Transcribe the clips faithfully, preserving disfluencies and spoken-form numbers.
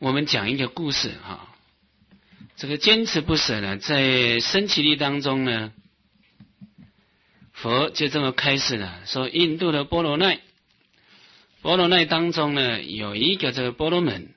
我们讲一个故事哈。这个坚持不舍呢，在生起力当中呢，佛就这么开示了，说印度的波罗奈，波罗奈当中呢有一个这个波罗门，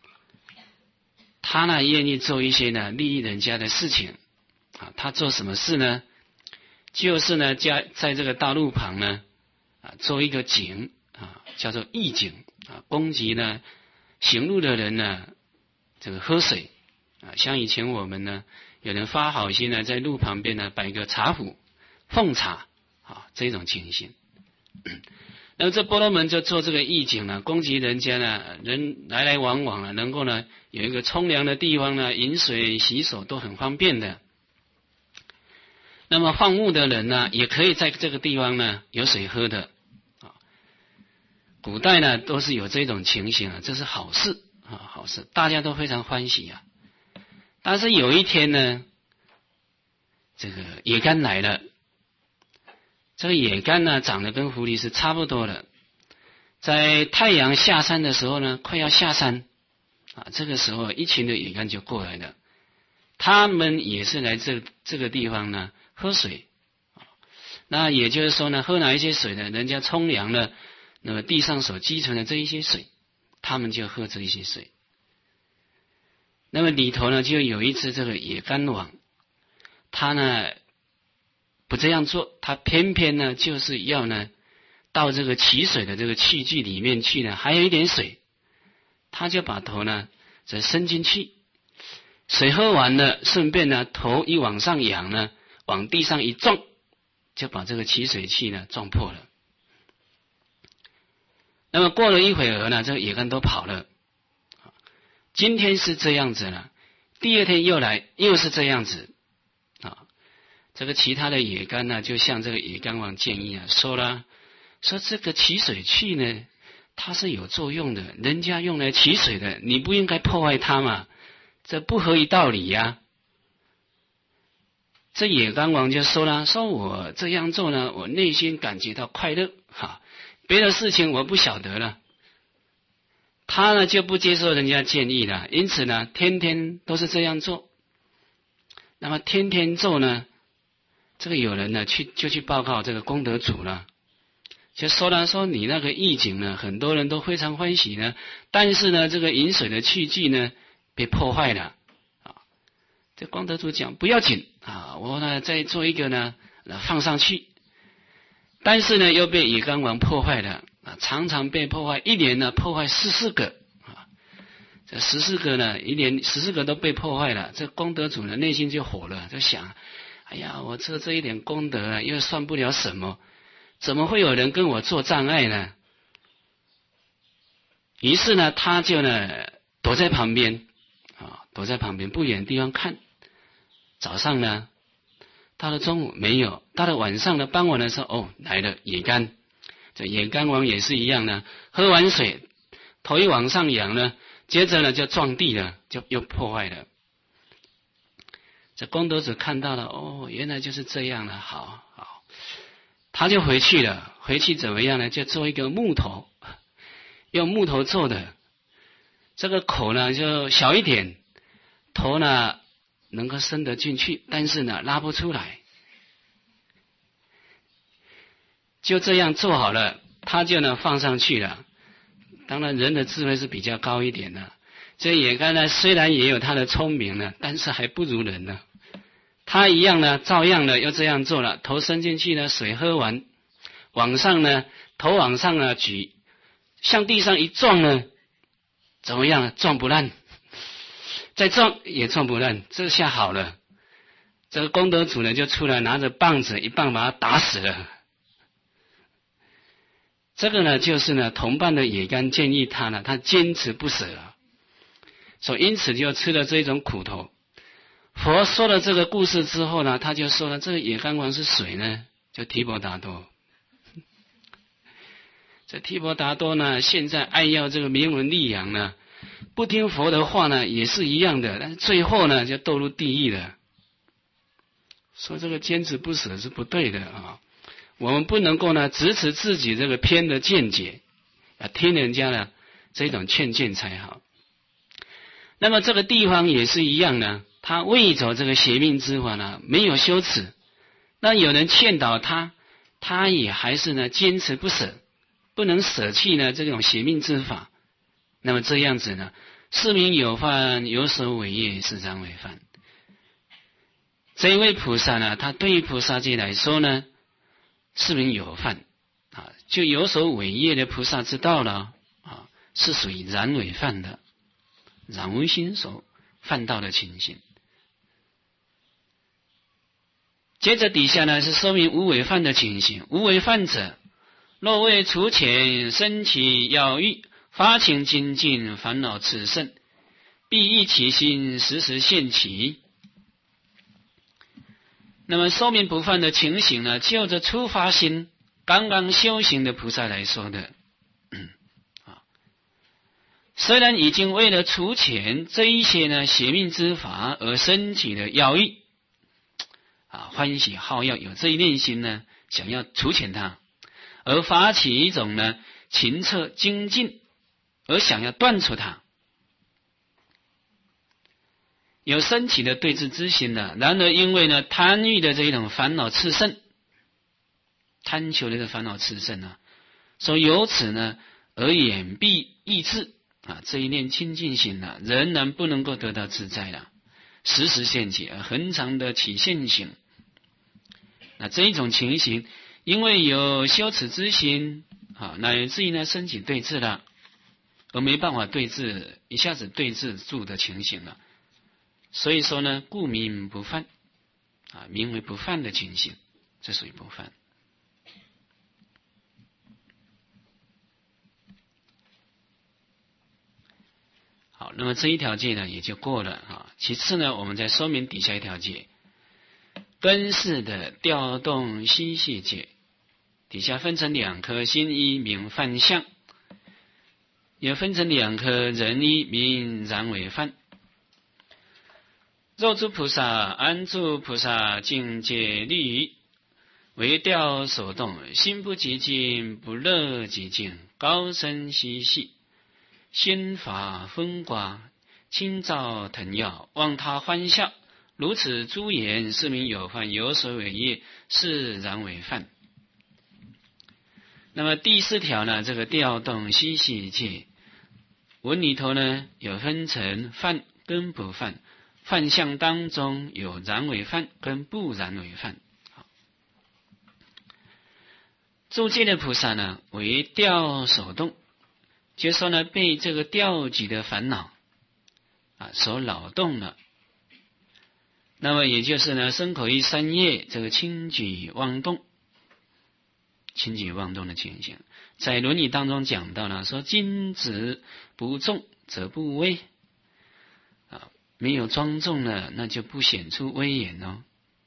他呢愿意做一些呢利益人家的事情啊。他做什么事呢？就是呢在在这个大路旁呢啊做一个井啊，叫做义井啊，供给呢行路的人呢这个喝水啊。像以前我们呢有人发好心呢，在路旁边呢摆个茶壶奉茶啊，这种情形。那么这波罗门就做这个义井呢，供给人家呢人来来往往呢，能够呢有一个冲凉的地方呢，饮水洗手都很方便的。那么放牧的人呢，也可以在这个地方呢有水喝的啊。古代呢都是有这种情形啊，这是好事啊，好事，大家都非常欢喜啊。但是有一天呢，这个野干来了。这个野干呢长得跟狐狸是差不多的，在太阳下山的时候呢，快要下山啊，这个时候一群的野干就过来了，他们也是来这这个地方呢喝水啊。那也就是说呢，喝哪一些水呢？人家冲凉了，那么地上所积存的这一些水，他们就喝这一些水。那么里头呢就有一只这个野干王，他呢不这样做，他偏偏呢就是要呢到这个取水的这个器具里面去呢，还有一点水，他就把头呢再伸进去，水喝完了，顺便呢头一往上仰呢，往地上一撞，就把这个取水器呢撞破了。那么过了一会儿呢，这个野干都跑了。今天是这样子了，第二天又来，又是这样子啊。这个其他的野干呢，就向这个野干王建议啊，说了，说这个取水器呢，它是有作用的，人家用来取水的，你不应该破坏它嘛，这不合于道理呀。这野干王就说了，说我这样做呢，我内心感觉到快乐哈，别的事情我不晓得了。他呢就不接受人家建议了，因此呢，天天都是这样做。那么天天做呢，这个有人呢去就去报告这个功德主了，就说了说你那个义井呢，很多人都非常欢喜呢，但是呢，这个饮水的器具呢被破坏了啊。这功德主讲不要紧啊，我呢再做一个呢放上去，但是呢又被野干王破坏了。啊，常常被破坏，一年呢破坏十四个啊，这十四个呢，一年十四个都被破坏了。这功德主呢内心就火了，就想，哎呀，我这这一点功德啊，又算不了什么，怎么会有人跟我做障碍呢？于是呢，他就呢躲在旁边啊，躲在旁边不远的地方看。早上呢，到了中午没有，到了晚上呢，傍晚的时候，哦，来了野干。这野干王也是一样呢，喝完水，头一往上仰呢，接着呢就撞地了，就又破坏了。这功德主看到了，哦，原来就是这样了，好好，他就回去了。回去怎么样呢？就做一个木头，用木头做的，这个口呢就小一点，头呢能够伸得进去，但是呢拉不出来。就这样做好了，他就呢放上去了。当然人的智慧是比较高一点的，这野干呢虽然也有他的聪明呢，但是还不如人呢。他一样呢照样的又这样做了，头伸进去呢，水喝完，往上呢头往上呢举，向地上一撞呢，怎么样？撞不烂，再撞也撞不烂，这下好了。这个功德主呢就出来拿着棒子，一棒把他打死了。这个呢，就是呢，同伴的野干建议他呢，他坚持不舍啊，所以因此就吃了这种苦头。佛说了这个故事之后呢，他就说了，这个野干王是谁呢？就提婆达多。这提婆达多呢，现在爱要这个名闻利养呢，不听佛的话呢，也是一样的，但是最后呢，就堕入地狱了。说这个坚持不舍是不对的啊。我们不能够呢支持自己这个偏的见解，啊，听人家的这种劝谏才好。 那么这个地方也是一样呢，他为走这个邪命之法呢，没有羞耻。那有人劝导他，他也还是呢坚持不舍，不能舍弃呢这种邪命之法。那么这样子呢，是名有犯，有所违业，是常违犯。这一位菩萨呢，他对于菩萨界来说呢，是名有犯啊，就有所违业的菩萨之道了啊，是属于然违犯的，然无心所犯道的情形。接着底下呢是说明无违犯的情形。无违犯者，若为除前生起要欲，发情精进，烦恼炽盛，必忆其心，时时现起。那么说明不犯的情形呢，就着初发心刚刚修行的菩萨来说的，嗯啊，虽然已经为了除前这一些呢邪命之法而升起的要欲啊，欢喜好要，有这一念心呢，想要除前它，而发起一种呢勤策精进，而想要断除它，有升起的对峙之心呢。然而因为呢贪欲的这一种烦恼炽盛，贪求的这烦恼炽盛啊，所以由此呢而掩蔽意志啊，这一念清净心呢，仍然不能够得到自在了，时时现起，恒常的起现行。那这一种情形，因为有羞耻之心啊，乃至于呢升起对峙了，而没办法对峙，一下子对峙住的情形了。所以说呢，故名不犯啊，名为不犯的情形，这属于不犯。好，那么这一条戒呢也就过了啊。其次呢，我们再说明底下一条戒，根式的调动心系戒，底下分成两颗，心一名犯相，也分成两颗，人一名然为犯。若诸菩萨安住菩萨境界律，为调所动，心不极静，不乐极静，高声嬉戏，仙法风刮，清照腾耀，望他欢笑。如此诸言，是名有犯，有所违业，是然为犯。那么第四条呢，这个调动嬉戏戒文里头呢，有分成犯跟不犯。犯相当中有然为犯跟不然为犯。住戒的菩萨呢，为调所动，就是说呢，被这个调举的烦恼啊所扰动了。那么也就是呢，身口意三业这个轻举妄动，轻举妄动的情形，在伦理当中讲到了，说金子不重则不威。没有庄重了，那就不显出威严哦。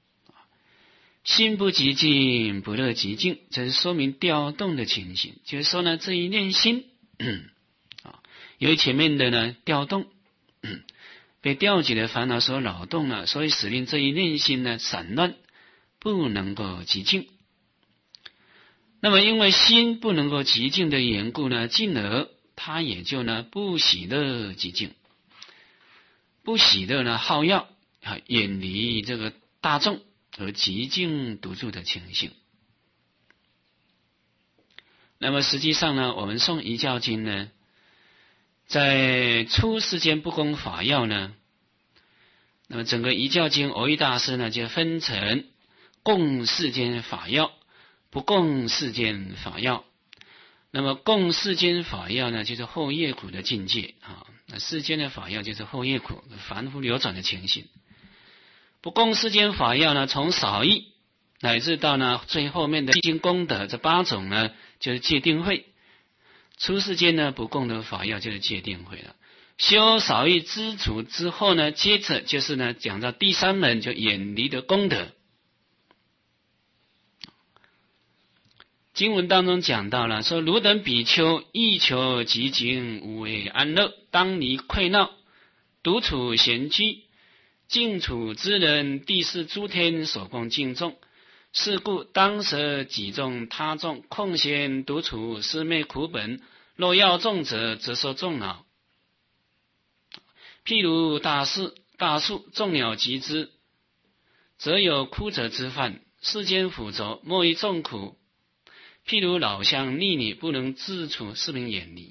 心不极静，不乐极静，这是说明调动的情形。就是说呢，这一念心啊，由于前面的呢调动，被调举的烦恼所扰动了，所以使令这一念心呢散乱，不能够极静。那么因为心不能够极静的缘故呢，进而他也就呢不喜乐极静。不喜乐呢好要啊，远离这个大众而极静独住的情形。那么实际上呢，我们诵遗教经呢，在出世间不共法要呢，那么整个遗教经蕅益大师呢就分成共世间法要、不共世间法要。那么共世间法要呢，就是后业苦的境界啊。那世间的法要就是后业苦凡夫流转的情形。不共世间法要呢，从少义乃至到呢最后面的基金功德这八种呢，就是戒定慧。出世间呢不共的法要就是戒定慧了。修少义知足之后呢，接着就是呢讲到第三门，就远离的功德。经文当中讲到了，说汝等比丘亦求极静，无为安乐，当离溃闹，独处闲居，静处之人，地是诸天所共敬重。是故当舍己众他众，空闲独处，思昧苦本。若要众者，则受众恼。 譬如大树，大树众鸟集之，则有枯者之患。世间腐浊，莫以众苦。譬如老乡逆女，不能自处，是名远离。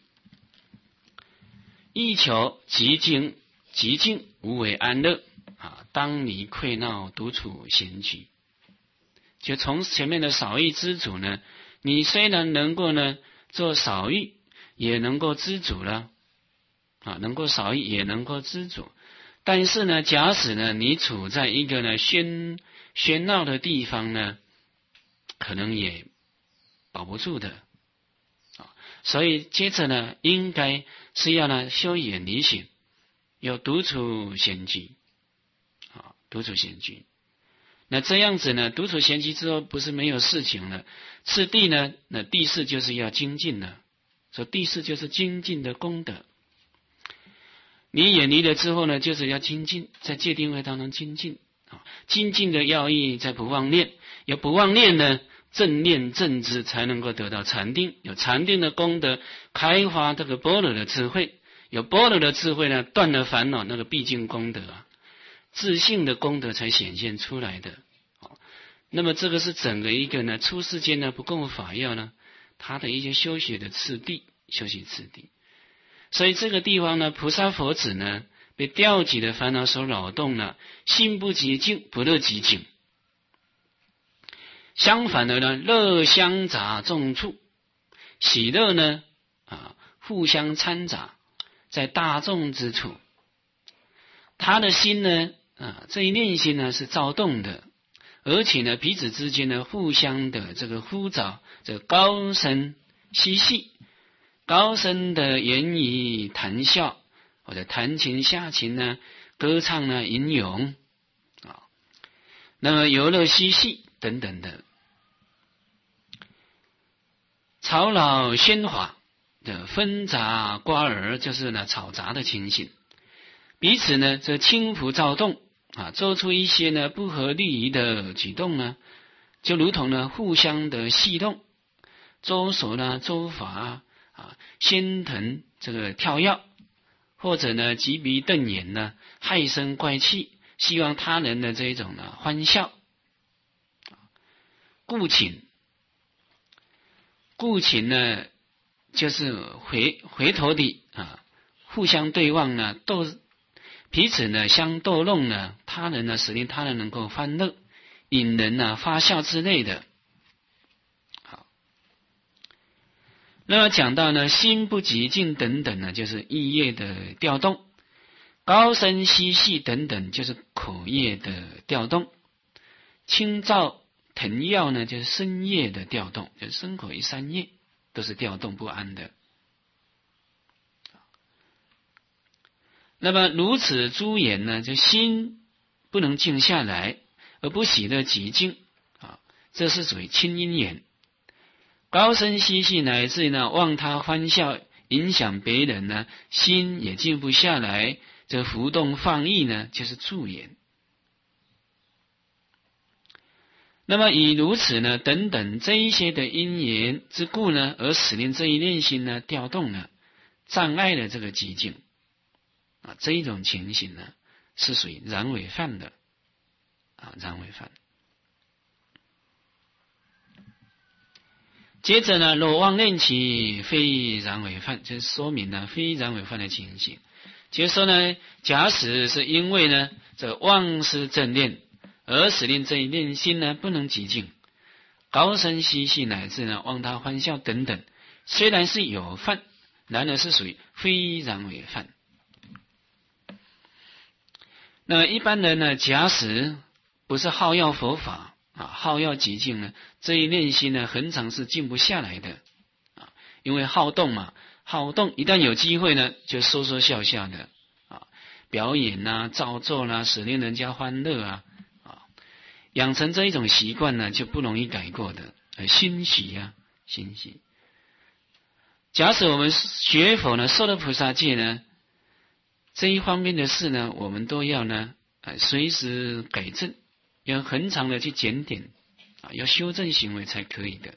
欲求极静，极静无为安乐啊！当离溃闹，独处闲居。就从前面的少欲知足呢，你虽然能够呢做少欲，也能够知足了啊，能够少欲也能够知足。但是呢，假使呢你处在一个呢喧喧闹的地方呢，可能也保不住的啊。所以接着呢，应该是要呢修远离心，要独处闲居啊，独处闲居。那这样子呢，独处闲居之后，不是没有事情了。次第呢，那第四就是要精进了。说第四就是精进的功德。你远离了之后呢，就是要精进，在戒定慧当中精进啊。精进的要义在不妄念，有不妄念呢，正念正知才能够得到禅定，有禅定的功德，开发这个般若的智慧，有般若的智慧呢，断了烦恼，那个毕竟功德啊。自性的功德才显现出来的，那么这个是整个一个呢出世间呢不共法要呢，它的一些修学的次第，修习次第。所以这个地方呢，菩萨佛子呢被调集的烦恼所扰动了，心不极静，不乐极静。相反的呢，乐相杂众处，喜乐呢啊互相掺杂在大众之处，他的心呢。啊，这一念心呢是躁动的，而且呢彼此之间呢互相的这个呼召，这个高声嬉戏，高声的言语谈笑，或者弹琴下琴呢，歌唱呢吟咏啊，那么游乐嬉戏等等的，吵闹喧哗的纷杂瓜儿，就是呢吵杂的情形，彼此呢这轻浮躁动。啊，做出一些呢不合利益的举动呢，就如同呢互相的戏弄，周手呢周法啊，喧腾这个跳跃，或者呢急鼻瞪眼呢，害声怪气，希望他人的这种呢欢笑。故请，故请呢就是回回头的啊，互相对望呢斗。彼此呢相逗弄呢，他人呢使令他人能够欢乐，引人呢发笑之类的。好，那么讲到呢心不极静等等呢，就是意业的调动；高声嬉戏等等，就是口业的调动；清燥腾跃呢，就是身业的调动，就是身口意三业都是调动不安的。那么如此诸言呢，就心不能静下来，而不喜乐极静啊，这是属于轻因缘。高声嬉戏乃至呢望他欢笑，影响别人呢，心也静不下来，这浮动放逸呢，就是助言。那么以如此呢等等这一些的因缘之故呢，而使令这一念心呢调动呢，障碍了这个极静。啊，这一种情形呢，是属于然违犯的啊，然违犯。接着呢，若妄念起，非然违犯，就是说明呢，非然违犯的情形。就是说呢，假使是因为呢，这妄失正念，而使令这一念心呢不能极静，高声嬉戏乃至呢望他欢笑等等，虽然是有犯，然而是属于非然违犯。那么一般人呢，假使不是好要佛法啊，好要极静呢，这一念心呢，恒常是静不下来的啊，因为好动嘛，好动一旦有机会呢，就说说笑笑的啊，表演啊，造作啦、啊，使令人家欢乐啊啊，养成这一种习惯呢，就不容易改过的，呃，欣喜啊，欣喜。假使我们学佛呢，受了菩萨戒呢。这一方面的事呢，我们都要呢，呃，随时改正，要恒常的去检点，啊，要修正行为才可以的。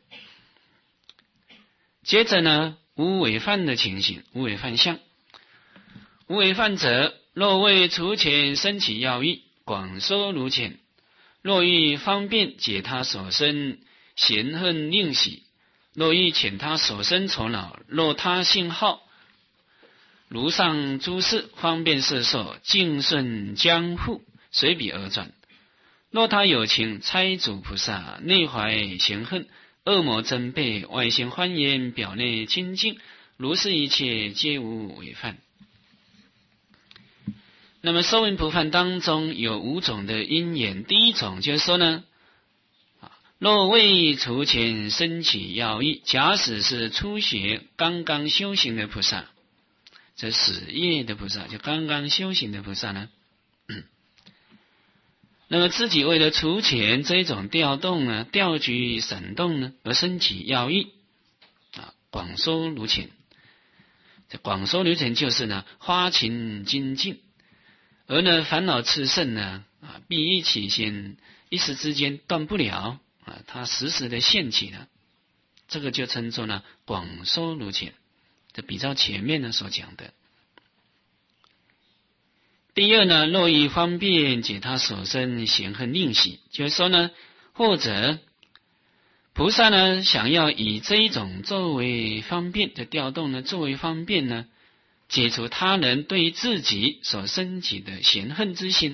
接着呢，无违犯的情形，无违犯相，无违犯者， 若为除浅生起要义，广收如浅；若欲方便解他所生嫌恨令喜，若欲遣他所生愁恼，若他性好，如上诸事方便摄受，尽顺将护，随彼而转。若他有情猜主菩萨，内怀嫌恨，恶魔争悖，外形欢颜，表内清净，如是一切皆无违犯。那么声闻普梵当中有五种的因缘，第一种就是说呢，若为除浅生起要义，假使是初学刚刚修行的菩萨，这始业的菩萨，就刚刚修行的菩萨呢，那么自己为了除浅这一种调动呢、调举闪动呢，而生起要义啊，广收如浅。这广收如浅就是呢，花勤精进，而呢烦恼炽盛呢啊，必一起先，一时之间断不了啊，它时时的现起了，这个就称作呢广收如浅。这比较前面呢所讲的。第二呢，若欲方便解他所生嫌恨令喜，就是说呢，或者菩萨呢想要以这一种作为方便的调动呢，作为方便呢，解除他人对于自己所升起的嫌恨之心。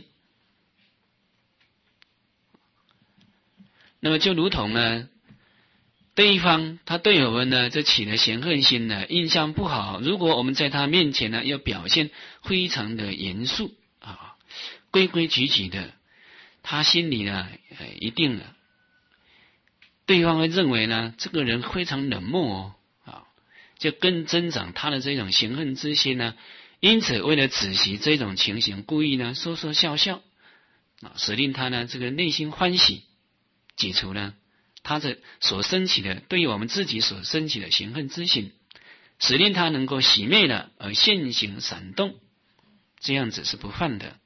那么就如同呢，对方他对我们呢，这起了嫌恨心呢，印象不好。如果我们在他面前呢，要表现非常的严肃啊，规规矩矩的，他心里呢，呃、一定呢，对方会认为呢，这个人非常冷漠哦，啊，就更增长他的这种嫌恨之心呢。因此，为了止息这种情形，故意呢说说笑笑啊，使令他呢这个内心欢喜，解除呢他的所升起的对于我们自己所升起的嫌恨之心，使令他能够熄灭了而现行闪动，这样子是不犯的。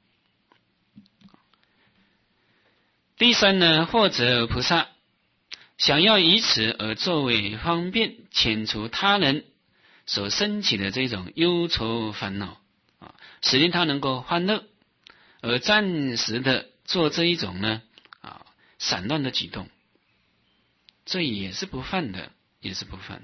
第三呢，或者菩萨想要以此而作为方便遣除他人所升起的这种忧愁烦恼啊，使令他能够欢乐，而暂时的做这一种呢啊散乱的举动，这也是不犯的，也是不犯。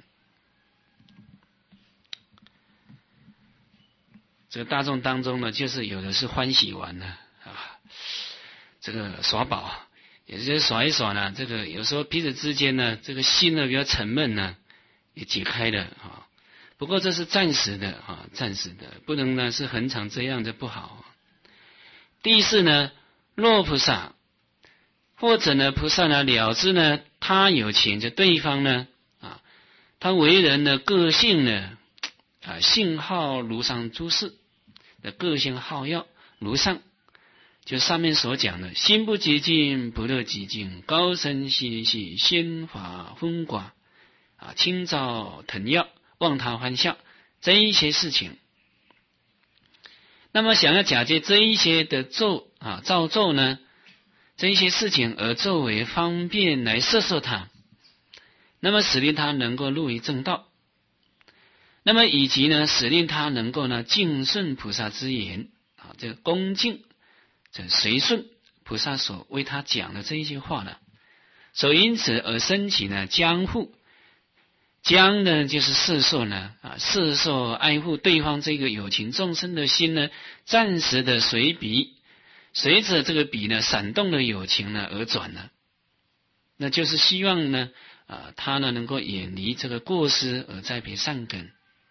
这个大众当中呢，就是有的是欢喜玩呢啊，这个耍宝，也就是耍一耍呢，这个有时候彼此之间呢，这个心呢比较沉闷呢，也解开了啊。不过这是暂时的啊，暂时的，不能呢是恒常这样的不好。第四呢，若菩萨或者呢菩萨呢了知呢他有情，就对方呢啊，他为人的个性呢啊，性好如上诸事的个性好要如上，就上面所讲的心不极静不乐极静，高声细细仙法风寡啊，清照腾耀望他欢笑，这一些事情。那么想要假借这一些的咒啊造咒呢，这一些事情而作为方便来摄受他，那么使令他能够入于正道，那么以及呢使令他能够呢敬顺菩萨之言啊，这个恭敬这随顺菩萨所为他讲的这一些话呢，所因此而升起呢将护，将呢就是摄受呢啊，摄受爱护对方这个有情众生的心呢，暂时的随彼，随着这个彼呢闪动的有情呢而转呢，那就是希望呢啊他呢能够远离这个过失而栽培善根，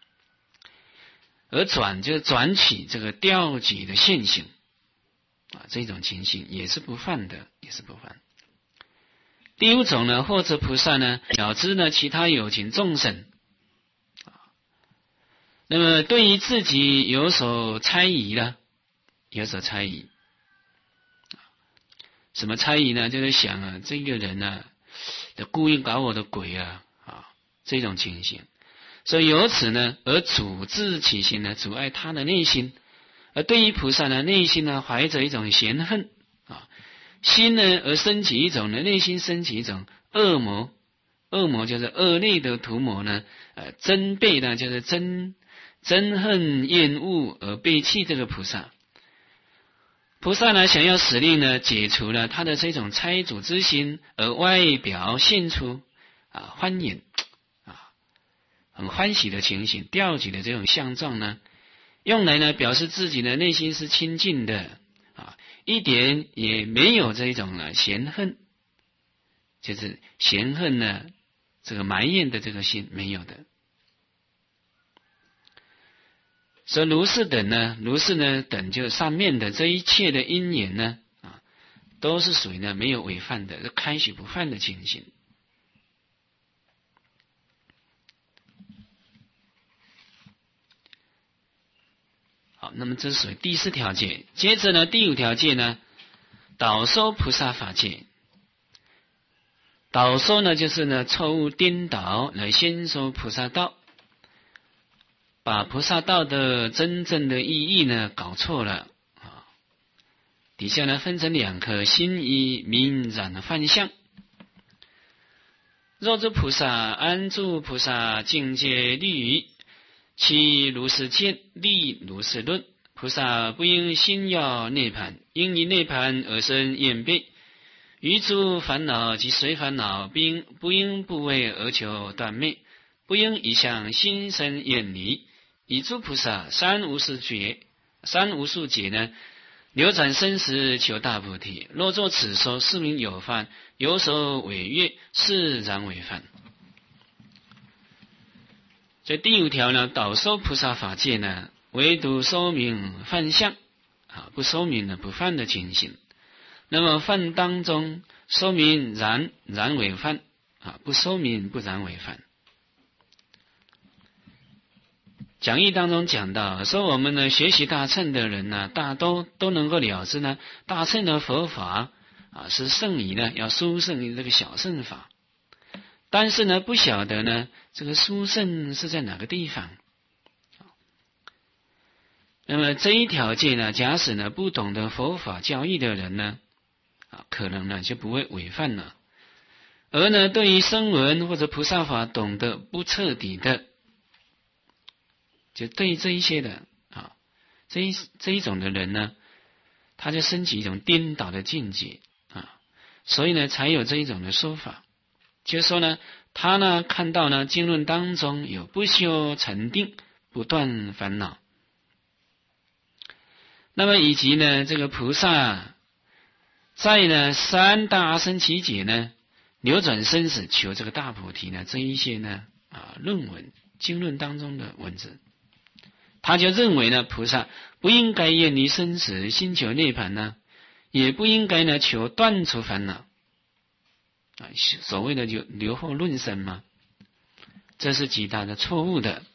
而转就是转起这个调举的现行啊，这种情形也是不犯的，也是不犯。第五种呢，或者菩萨呢了知呢其他有情众生啊，那么对于自己有所猜疑了，有所猜疑，什么猜疑呢？就是想啊，这个人呢、啊，故意搞我的鬼啊啊，这种情形，所以由此呢而阻滞其心呢，阻碍他的内心，而对于菩萨呢，内心呢怀着一种嫌恨啊。心呢而升起一种呢，内心升起一种恶魔，恶魔就是恶类的图谋呢，呃，憎背呢就是憎憎恨厌恶而背弃这个菩萨， 菩萨呢，想要使令呢解除了他的这种猜主之心，而外表现出啊欢迎啊很欢喜的情形，调举的这种相状呢，用来呢表示自己的内心是清净的啊，一点也没有这种呢嫌恨，就是嫌恨呢这个埋怨的这个心没有的。所以如是等呢，如是呢等就上面的这一切的因缘呢，啊，都是属于呢没有违犯的，是开许不犯的情形。好，那么这是属于第四条戒。接着呢，第五条戒呢，导收菩萨法戒。导收呢，就是呢错误颠倒来先说菩萨道。把菩萨道的真正的意义呢搞错了啊！底下呢分成两颗心意明染的幻象。若知菩萨安住菩萨境界立于，其如是见，立如是论。菩萨不应心要涅槃，因以涅槃而生厌悲。于诸烦恼及随烦恼，不应不应不为而求断灭，不应以向心生厌离。以诸菩萨三无数劫，三无数劫呢，流转生死求大菩提。若作此说，是名有犯，有所违越，是然违犯。这第五条呢，导收菩萨法界呢，唯独说明犯相啊，不说明呢不犯的情形。那么犯当中说明然然违犯啊，不说明不然违犯。讲义当中讲到，说我们呢学习大乘的人呢，大都都能够了知呢，大乘的佛法啊是胜于呢要殊胜于这个小乘法，但是呢不晓得呢这个殊胜是在哪个地方。那么这一条戒呢，假使呢不懂得佛法教义的人呢，啊可能呢就不会违犯了，而呢对于声闻或者菩萨法懂得不彻底的。就对于这一些的啊，这一这一种的人呢，他就升起一种颠倒的境界啊，所以呢，才有这一种的说法，就是说呢，他呢看到呢经论当中有不修禅定、不断烦恼，那么以及呢这个菩萨在呢三大阿僧祇劫呢流转生死求这个大菩提呢这一些呢啊论文经论当中的文字。他就认为呢，菩萨不应该厌离生死，心求涅槃呢，也不应该呢求断除烦恼啊，所谓的就留后论生嘛，这是极大的错误的。